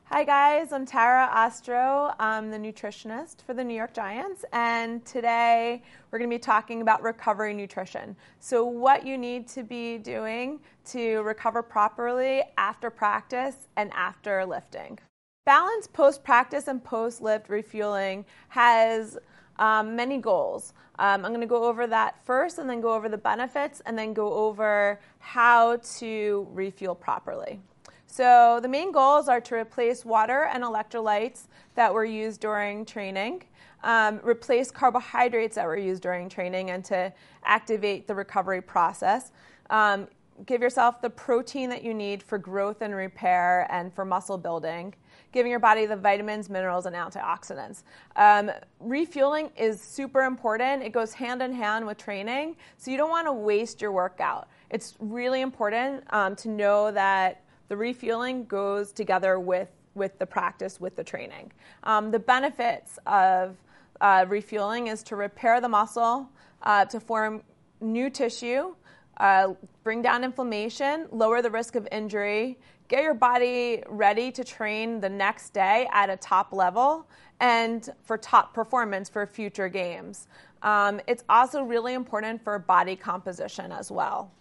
Hi guys, I'm Tara Ostro. I'm the nutritionist for the New York Giants, and today we're going to be talking about recovery nutrition. So what you need to be doing to recover properly after practice and after lifting. Balanced post-practice and post-lift refueling has many goals. I'm going to go over that first and then go over the benefits and then go over how to refuel properly. So the main goals are to replace water and electrolytes that were used during training, replace carbohydrates that were used during training, and to activate the recovery process. Give yourself the protein that you need for growth and repair and for muscle building, giving your body the vitamins, minerals, and antioxidants. Refueling is super important. It goes hand in hand with training, so you don't want to waste your workout. It's really important to know that the refueling goes together with the practice, with the training. The benefits of refueling is to repair the muscle, to form new tissue, bring down inflammation, lower the risk of injury, get your body ready to train the next day at a top level, and for top performance for future games. It's also really important for body composition as well.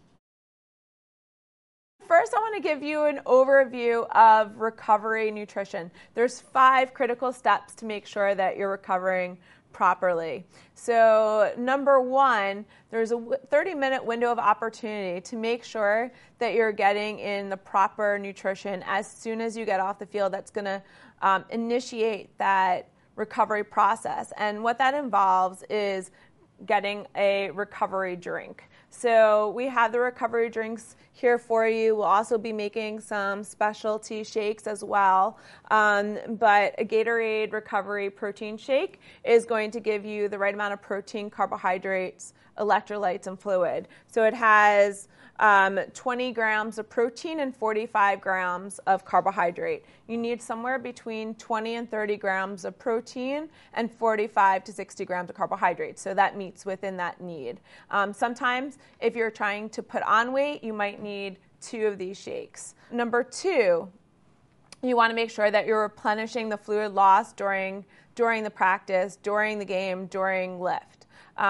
First, I want to give you an overview of recovery nutrition. There's 5 critical steps to make sure that you're recovering properly. So number 1, there's a 30-minute window of opportunity to make sure that you're getting in the proper nutrition as soon as you get off the field. That's going to initiate that recovery process. And what that involves is getting a recovery drink. So we have the recovery drinks here for you. We'll also be making some specialty shakes as well. But a Gatorade Recovery Protein Shake is going to give you the right amount of protein, carbohydrates, electrolytes, and fluid. So it has 20 grams of protein and 45 grams of carbohydrate. You need somewhere between 20 and 30 grams of protein and 45 to 60 grams of carbohydrate. So that meets within that need. Sometimes if you're trying to put on weight, you might need 2 of these shakes. Number 2, you want to make sure that you're replenishing the fluid loss during the practice, during the game, during lift.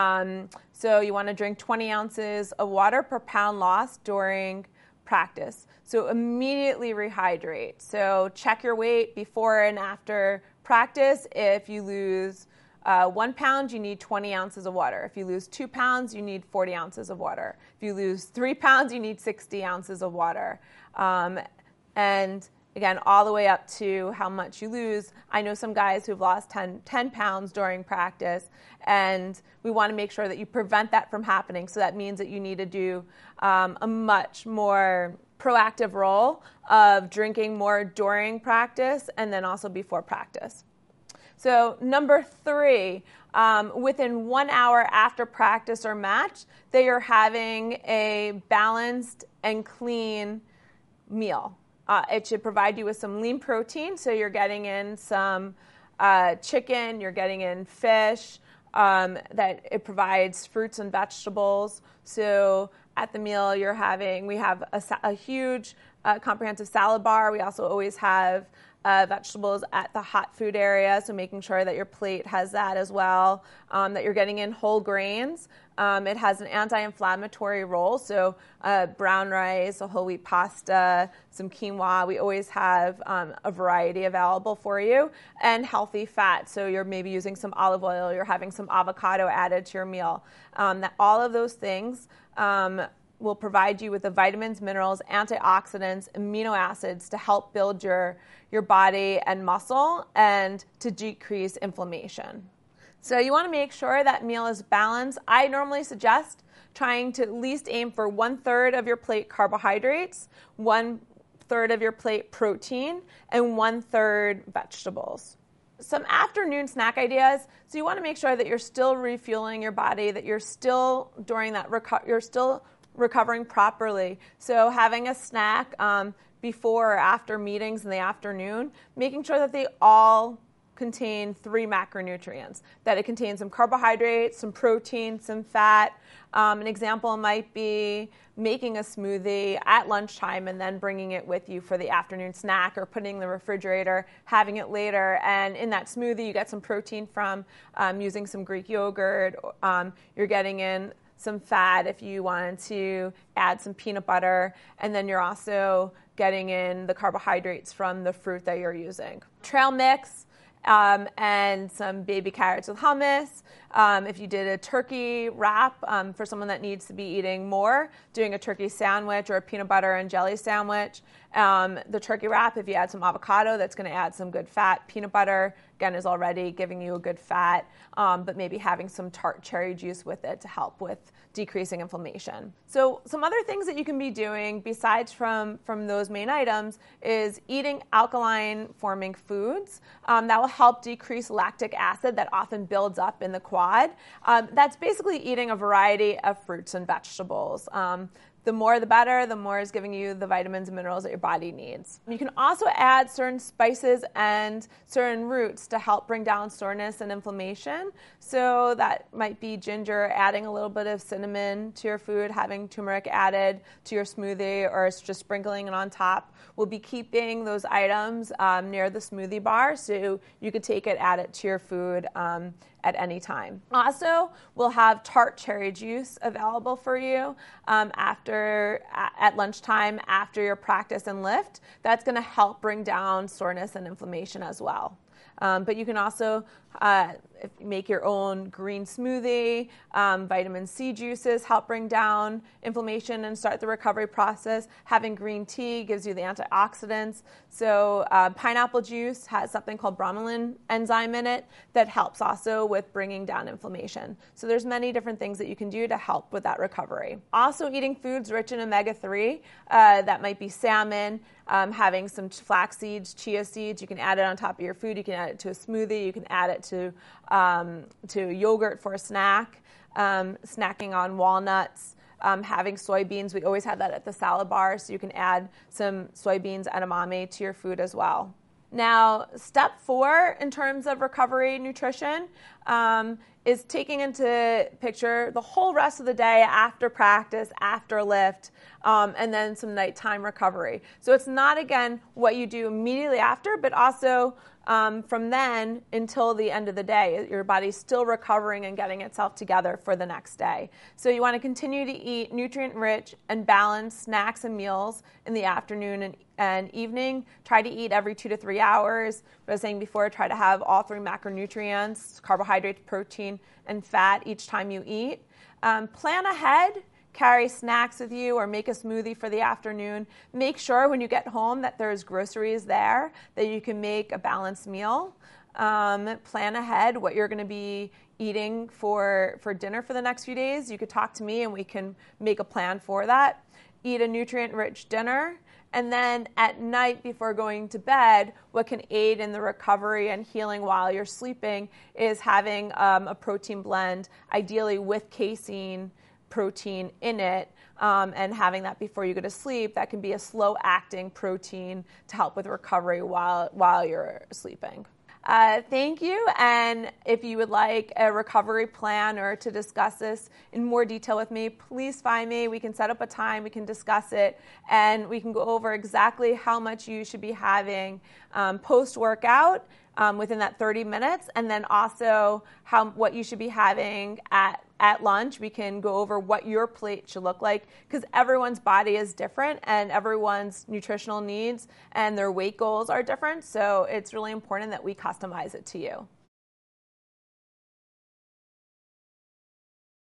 So you want to drink 20 ounces of water per pound lost during practice. So immediately rehydrate. So check your weight before and after practice. If you lose 1 pound, you need 20 ounces of water. If you lose 2 pounds, you need 40 ounces of water. If you lose 3 pounds, you need 60 ounces of water. And again, all the way up to how much you lose. I know some guys who've lost 10 pounds during practice, and we want to make sure that you prevent that from happening. So that means that you need to do a much more proactive role of drinking more during practice and then also before practice. So number 3, within 1 hour after practice or match, that you're having a balanced and clean meal. It should provide you with some lean protein, so you're getting in some chicken, you're getting in fish, that it provides fruits and vegetables. So at the meal we have a huge comprehensive salad bar. We also always have vegetables at the hot food area, so making sure that your plate has that as well, that you're getting in whole grains. It has an anti-inflammatory role, so brown rice, a whole wheat pasta, some quinoa. We always have a variety available for you, and healthy fat. So you're maybe using some olive oil, you're having some avocado added to your meal. All of those things will provide you with the vitamins, minerals, antioxidants, amino acids to help build your body and muscle and to decrease inflammation. So you want to make sure that meal is balanced. I normally suggest trying to at least aim for 1/3 of your plate carbohydrates, 1/3 of your plate protein, and 1/3 vegetables. Some afternoon snack ideas. So you want to make sure that you're still refueling your body, that you're still during that you're still recovering properly. So having a snack before or after meetings in the afternoon, making sure that they all contain 3 macronutrients, that it contains some carbohydrates, some protein, some fat. An example might be making a smoothie at lunchtime and then bringing it with you for the afternoon snack, or putting it in the refrigerator, having it later. And in that smoothie, you get some protein from using some Greek yogurt. You're getting in some fat if you wanted to add some peanut butter, and then you're also getting in the carbohydrates from the fruit that you're using. Trail mix and some baby carrots with hummus. If you did a turkey wrap for someone that needs to be eating more, doing a turkey sandwich or a peanut butter and jelly sandwich. The turkey wrap, if you add some avocado, that's going to add some good fat. Peanut butter, again, is already giving you a good fat, but maybe having some tart cherry juice with it to help with decreasing inflammation. So some other things that you can be doing besides from those main items is eating alkaline forming foods. That will help decrease lactic acid that often builds up in the quad. That's basically eating a variety of fruits and vegetables. The more the better, the more is giving you the vitamins and minerals that your body needs. You can also add certain spices and certain roots to help bring down soreness and inflammation. So that might be ginger, adding a little bit of cinnamon to your food, having turmeric added to your smoothie, or just sprinkling it on top. We'll be keeping those items near the smoothie bar, so you could take it, add it to your food at any time. Also, we'll have tart cherry juice available for you at lunchtime after your practice and lift. That's going to help bring down soreness and inflammation as well. But you can also make your own green smoothie. Vitamin C juices help bring down inflammation and start the recovery process. Having green tea gives you the antioxidants. So pineapple juice has something called bromelain enzyme in it that helps also with bringing down inflammation. So there's many different things that you can do to help with that recovery. Also, eating foods rich in omega-3, that might be salmon, having some flax seeds, chia seeds. You can add it on top of your food. You can add it to a smoothie. You can add it to yogurt for a snack, snacking on walnuts, having soybeans. We always have that at the salad bar, so you can add some soybeans edamame to your food as well. Now, step 4 in terms of recovery nutrition is taking into picture the whole rest of the day after practice, after lift, and then some nighttime recovery. So it's not, again, what you do immediately after, but also from then until the end of the day. Your body's still recovering and getting itself together for the next day. So you want to continue to eat nutrient-rich and balanced snacks and meals in the afternoon and evening. Try to eat every 2 to 3 hours. As I was saying before, try to have all 3 macronutrients, carbohydrates, protein, and fat each time you eat. Plan ahead. Carry snacks with you or make a smoothie for the afternoon. Make sure when you get home that there's groceries there, that you can make a balanced meal. Plan ahead what you're going to be eating for dinner for the next few days. You could talk to me and we can make a plan for that. Eat a nutrient-rich dinner. And then at night before going to bed, what can aid in the recovery and healing while you're sleeping is having a protein blend, ideally with casein protein in it, and having that before you go to sleep. That can be a slow-acting protein to help with recovery while you're sleeping. Thank you, and if you would like a recovery plan or to discuss this in more detail with me, please find me. We can set up a time, we can discuss it, and we can go over exactly how much you should be having post-workout within that 30 minutes, and then also what you should be having at lunch. We can go over what your plate should look like, because everyone's body is different and everyone's nutritional needs and their weight goals are different. So it's really important that we customize it to you.